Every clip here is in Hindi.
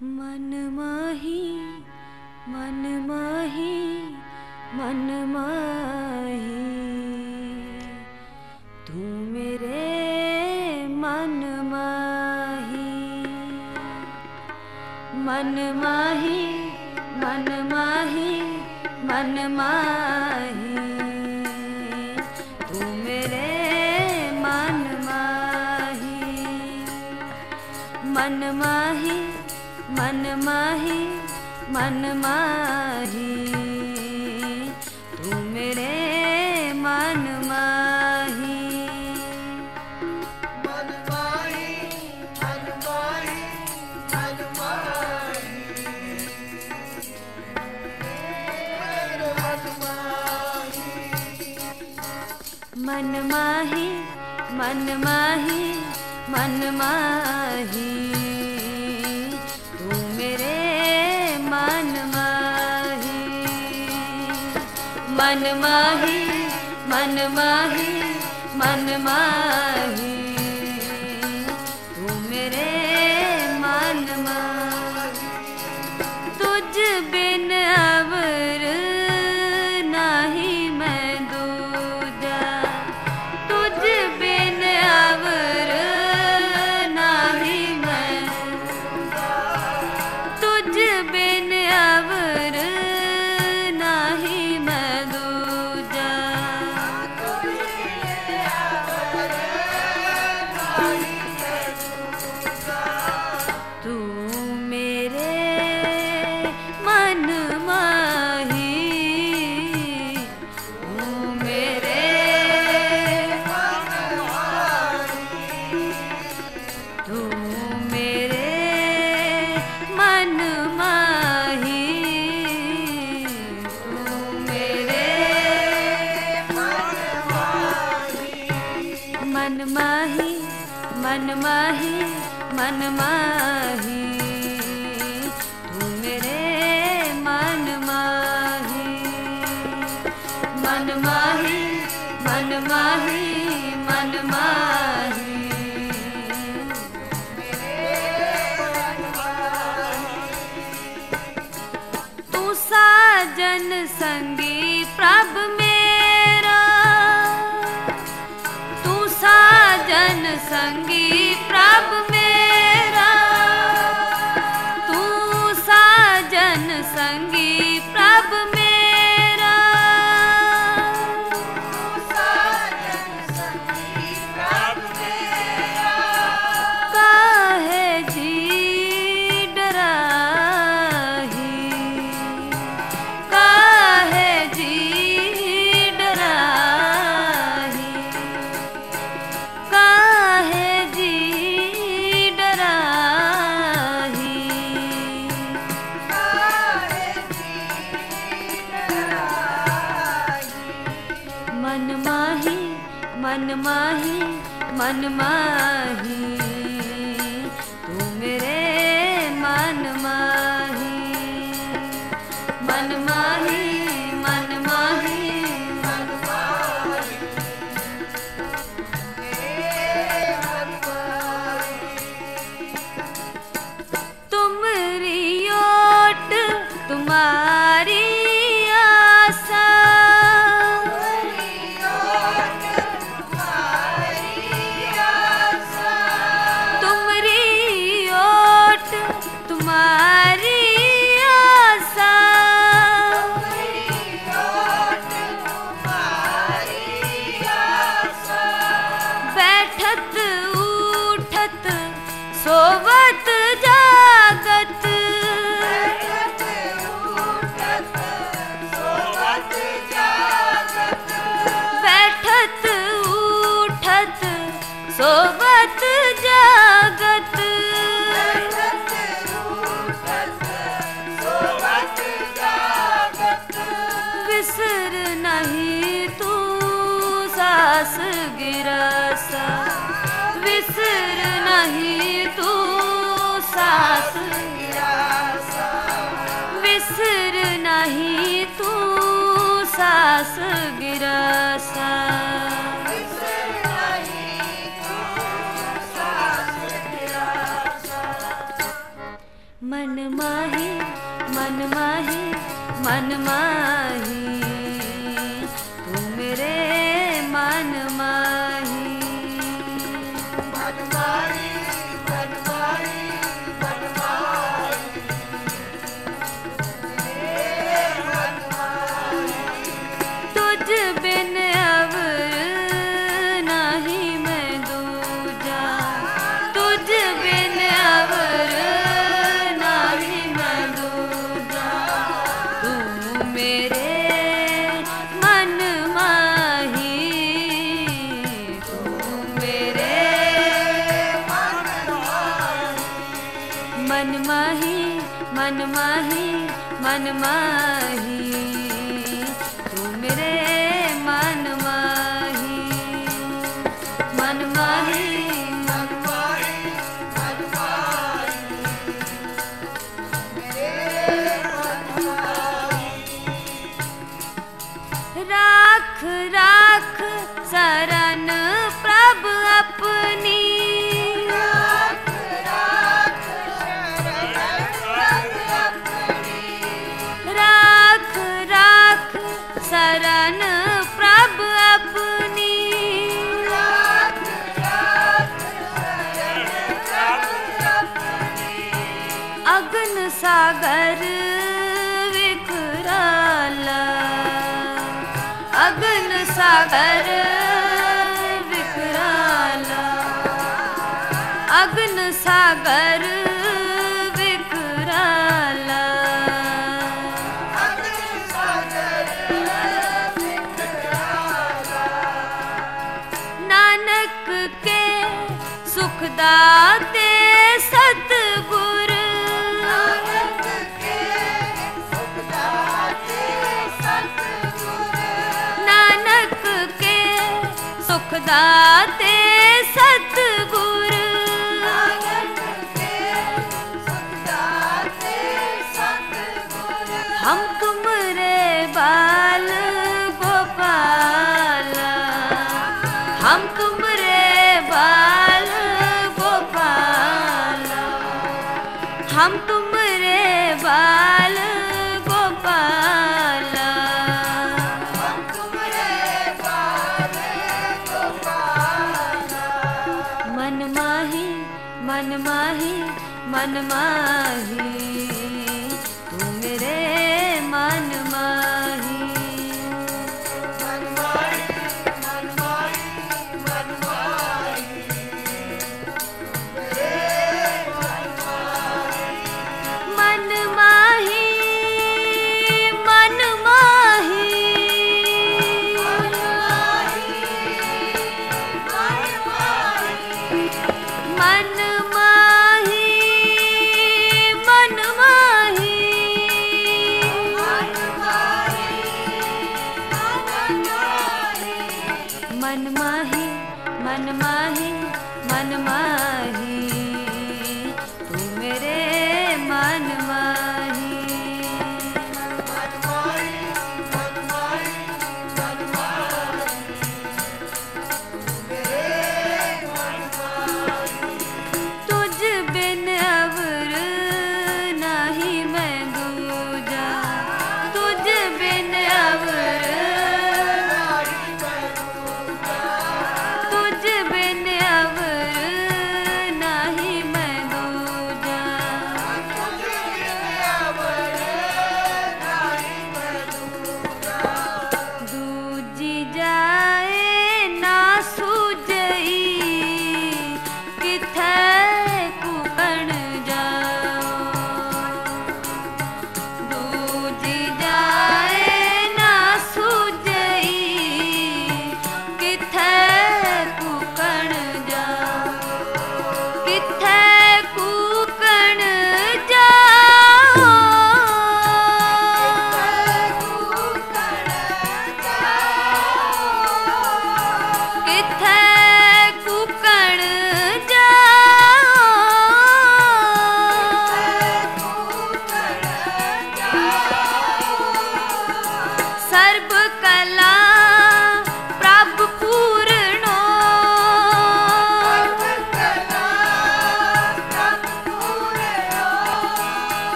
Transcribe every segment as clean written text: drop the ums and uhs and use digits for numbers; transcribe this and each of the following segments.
मन माही मन माही मन माही, तू मेरे मन माही। मन माही मन माही मन माही, तू मेरे मन माही। मन माही मन माही मन माही, तू मेरे मन माही। मन माही मन माही मन माही, मेरे मन माही। मन माही मन माही मन माही, तू मेरे मन माही। मन माही मन माही मन माही, तू मेरे मन माही। तुझ बिन अवर नाही मैं दूजा, तुझ बिन अवर नाही मैं, तुझ बिन अवर नाही मैं दूजा। तू मेरे मन माही, तू मेरे तू मेरे मन माही, तू मेरे मन माही। मन माही मन माही, तू मेरे मन माही। मन माही मन माही मन माही, तू साजन संगी प्रभ मेरा, तू साजन संगी प्रभ मेरा, तू साजन संगी प्रभ मेरा, काहे जी डराही, काहे जी डराही, काहे जी डराही। मन माही मन माही मन माही, तू मेरे मन माही। मन माही मन माही मन माही, तुमरी ओट तुम्हारी आशा, तुमरी ओट तुम्हारी आशा, बैठत उठत सोवत जागत, बैठत उठत सोवत जागत, विसर नहीं तू सास गिरसा, विसर नहीं तू सास गिरसा, विसर नहीं तू सास गिरसा। मन माही मन माही मन माही तू मेरे मन माही मनमाही मनमाही मनमाही तुझ बिन अवर नाही मैं दूजा तुझ बिन अवर नाही मैं दूजा तू मेरे मन माही तू मेरे मन माही मन माही मन माही तू मेरे मन माही मन माही मनमाही मनमाही राख राख शरण प्रभ अपनी राख राख शरण अपनी राख राख शरण प्रभ अपनी राख राख शरण अपनी अगन सागर विकराला अगन सागर विकराला अगन सागर विकराला नानक के सुख दाते सतगुर नानक के सुख दाते सतगुर नानक के सुख दाते सतगुर नानक के सुख दाते सतगुर हम तुमरे बाल गोपाला हम तुमरे बाल गोपाला हम तुमरे बाल गोपाला हम तुम्हारे बाल गोपाला मन माही मन माही मन माही तू मेरे मन माही मनमाही मनमाही मनमाही मन माही मन माही मन माही मन माही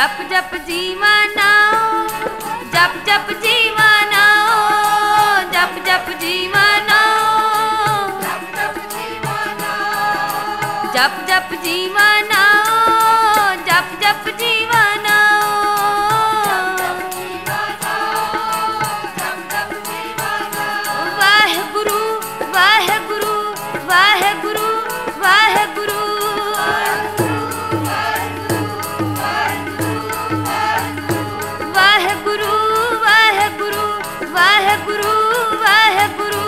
जप जप जीवना जप जप जीवना जप जप जीवना जप जप जीवना जप जप जीवना वाहेगुरु वाहेगुरु वाहेगुरु वाहेगुरु वाहेगुरु वाहेगुरु वाहेगुरु वाहेगुरु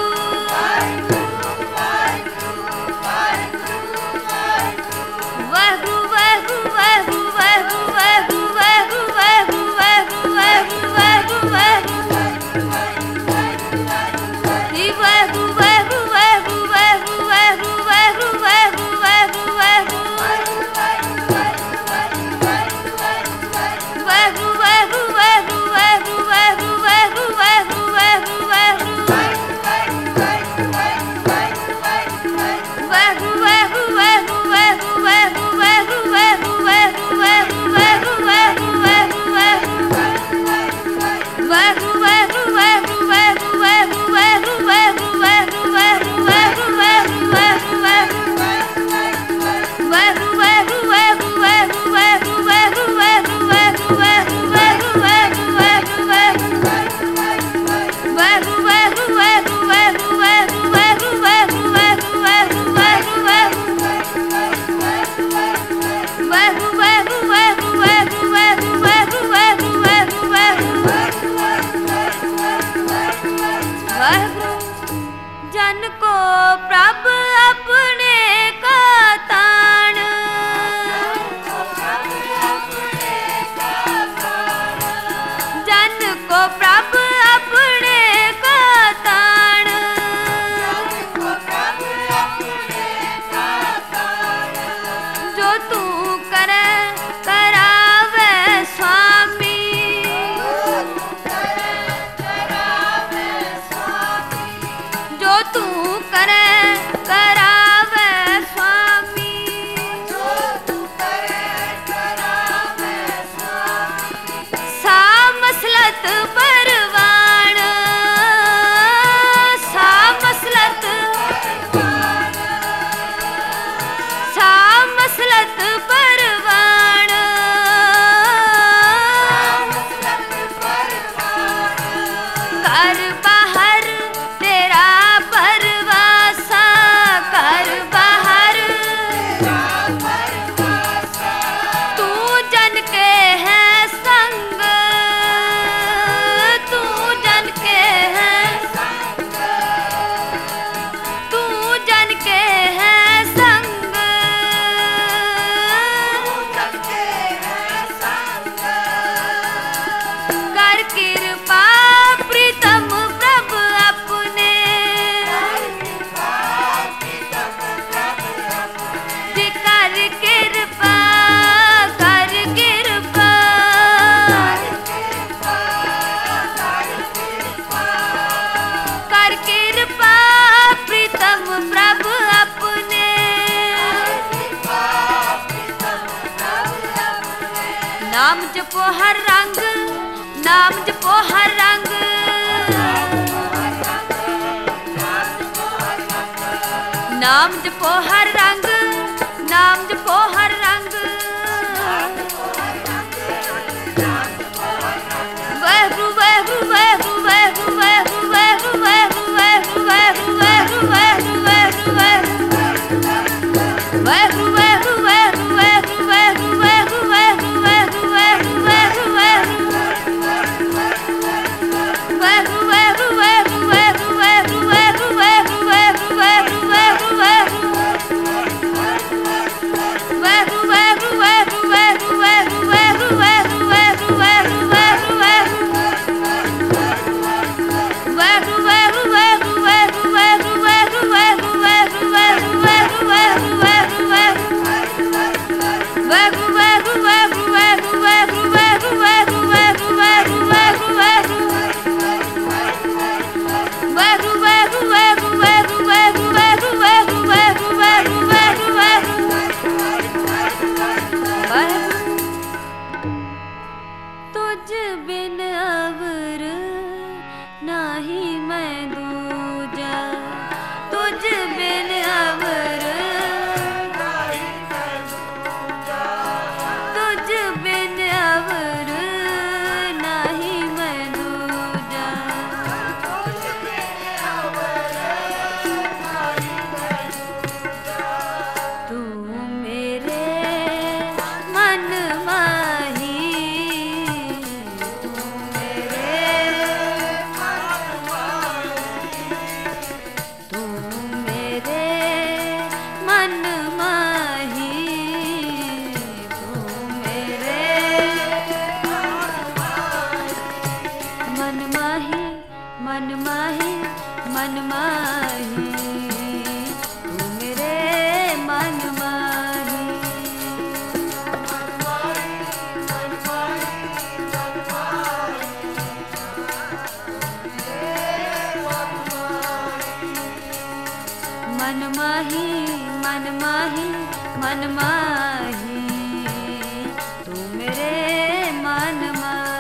जन को प्रभ अपने का ताण जन को प्रभ अपने का ताण जो तू करे करावे स्वामी जो तू करे करावे स्वामी सा मसलत परवान सा मसलत परवान कर बाहर तेरा परवासा कर बाहर तू जन के है संग तू जन के है तू जन के है संग कर कृपा प्रीतम प्रभु अपने कर कृपा कर कृपा कर कृपा प्रीतम प्रभु अपने नाम जपो हर रंग नाम जपो हर रंग नाम जपो हर रंग नाम जपो हर रंग वाहेगुरु वाहेगुरु वाहेगुरु वाहेगुरु वाहेगुरु वाहेगुरु वाहेगुरु वाहेगुरु वाहेगुरु वाहेगुरु वाहेगुरु वाहेगुरु वाहेगुरु वाहेगुरु वाहेगुरु वाहेगुरु वाहेगुरु माही मन माही मन माही तू मेरे मन माही।